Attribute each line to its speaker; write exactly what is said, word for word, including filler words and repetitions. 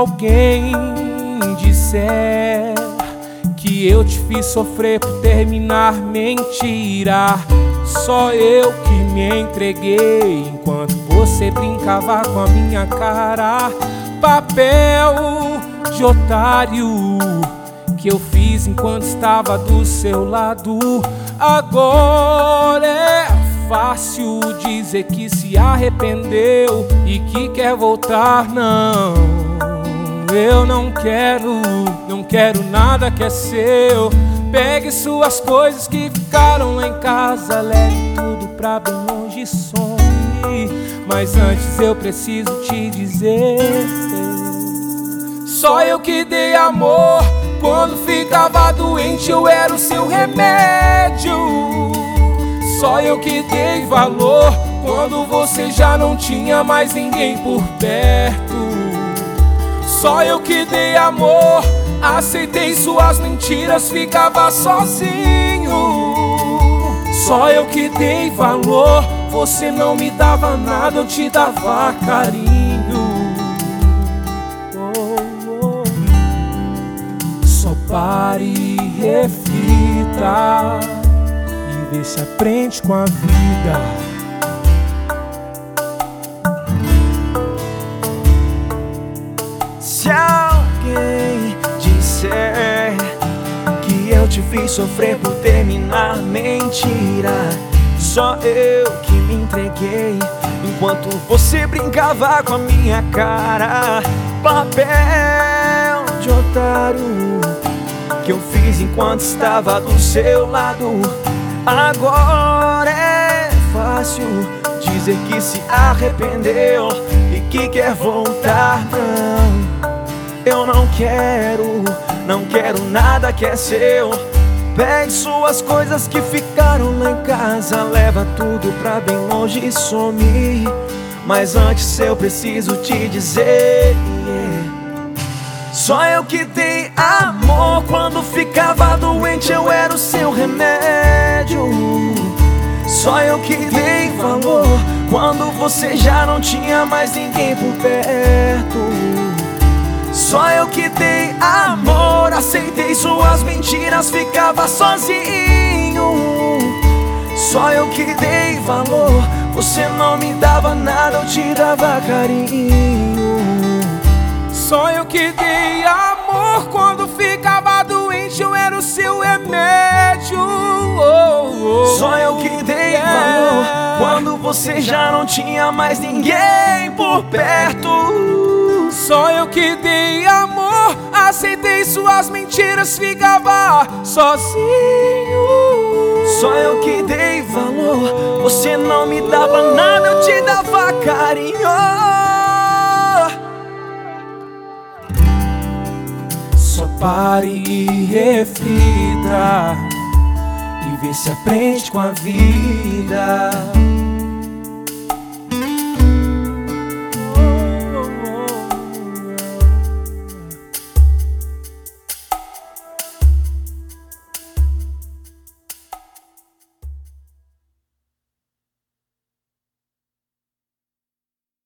Speaker 1: alguém disser que eu te fiz sofrer por terminar, mentira. Só eu que me entreguei enquanto você brincava com a minha cara. Papel de otário que eu fiz enquanto estava do seu lado. Agora é fácil dizer que se arrependeu e que quer voltar. Não, eu não quero, não quero nada que é seu. Pegue suas coisas que ficaram lá em casa, leve tudo pra bem longe, some. Mas antes eu preciso te dizer: só eu que dei amor. Quando ficava doente eu era o seu remédio. Só eu que dei valor quando você já não tinha mais ninguém por perto. Só eu que dei amor, aceitei suas mentiras, ficava sozinho. Só eu que dei valor, você não me dava nada, eu te dava carinho. Oh, oh. Só pare e reflita e vê se aprende com a vida.
Speaker 2: Se alguém disser que eu te fiz sofrer por terminar, mentira. Só eu que me entreguei enquanto você brincava com a minha cara. Papel de otário que eu fiz enquanto estava do seu lado. Agora é fácil dizer que se arrependeu e que quer voltar. Não, eu não quero, não quero nada que é seu. Pegue suas coisas que ficaram lá em casa, leva tudo pra bem longe e some. Mas antes eu preciso te dizer, yeah. Só eu que dei amor. Quando ficava doente eu era o seu remédio. Só eu que dei valor quando você já não tinha mais ninguém por perto. Só eu que dei amor, aceitei suas mentiras, ficava sozinho. Só eu que dei valor, você não me dava nada, eu te dava carinho.
Speaker 1: Só eu que dei amor, quando ficava doente eu era o seu remédio. Oh, oh,
Speaker 2: Só eu que dei
Speaker 1: yeah.
Speaker 2: valor quando você já não tinha mais ninguém por perto.
Speaker 1: Só eu que dei amor, aceitei suas mentiras, ficava sozinho.
Speaker 2: Só eu que dei valor, você não me dava nada, eu te dava carinho.
Speaker 1: Só pare e reflita e vê se aprende com a vida.